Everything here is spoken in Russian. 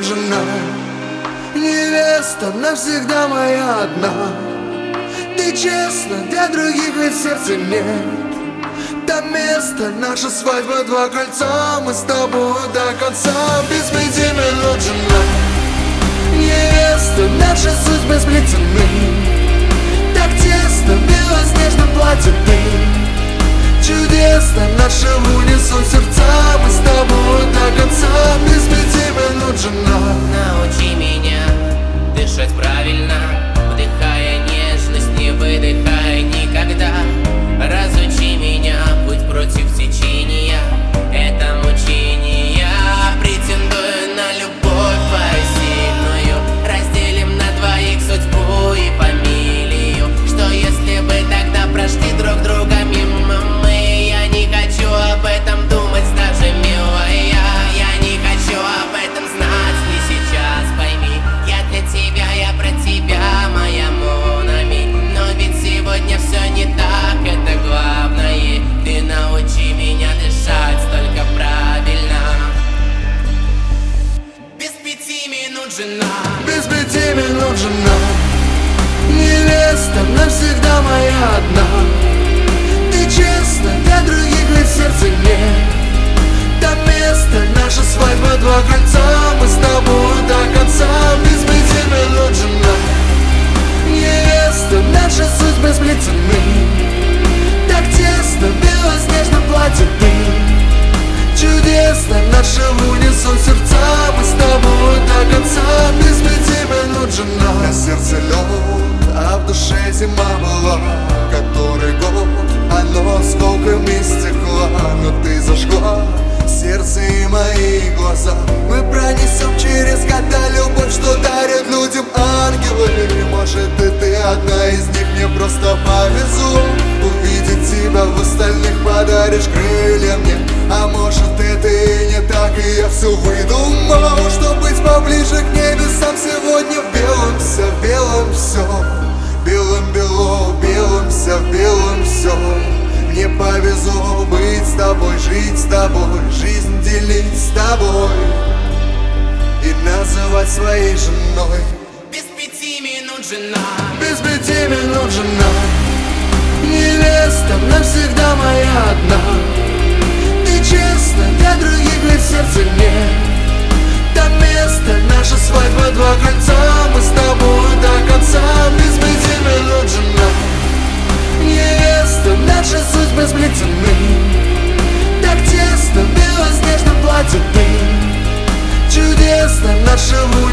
жена, невеста навсегда моя одна. Ты честна, для других ведь сердца нет. Там место, наша свадьба, 2 кольца, мы с тобой до конца. Без 5 минут жена, невеста, наши судьбы сплетены. Так тесно, в белоснежном платье ты. Чудесно, наши в унисон сердца, мы с тобой до конца. Без 5 минут жена. Научи меня дышать правильно, вдыхая нежность, не выдыхая никогда. Разучи меня путь против течения, это мучение. Претендую на любовь твою сильную, разделим на двоих судьбу и фамилию. Что если бы тогда прошли друг друга мимо мы? Я не хочу об этом думать даже, милая. Я не хочу об этом знать, не сейчас, пойми. Я для тебя, я про тебя, моя Монами. Но ведь сегодня все не так, это главное. Ты научи меня дышать только правильно. Без 5 минут жена. Без 5 минут жена, невеста навсегда моя одна. Ты честна, для других ведь сердца нет. Там место, наша свадьба, 2 кольца, мы с тобой до конца. Без 5 минут жена, невеста, наши судьбы сплетены. Так тесно, в белоснежном платье ты. Чудесно, наши в унисон сердца, мы с тобой до конца. Без 5 минут жена. На сердце лед, а в душе зима была. Который год, оно осколками стекла. Но ты зажгла сердце и мои глаза. Мы пронесем через года любовь, что дарят людям ангелы. Может и ты одна из них, мне просто повезло увидеть тебя, в остальных подаришь крылья мне. А может это и не так, и я все выдумал, чтоб быть поближе к небесам. Сегодня в белом все, в белом все, белым бело, в белом все, в белом все. Мне повезло быть с тобой, жить с тобой, жизнь делить с тобой и называть своей женой. Без 5 минут жена. Без 5 минут жена, невеста навсегда моя одна. Ты честна, для других ведь сердца нет. Там место, наша свадьба, 2 кольца, мы с тобой до конца. Без 5 минут жена, невеста, наши судьбы сплетены. Так тесно, в белоснежном платье ты. Чудесно, наши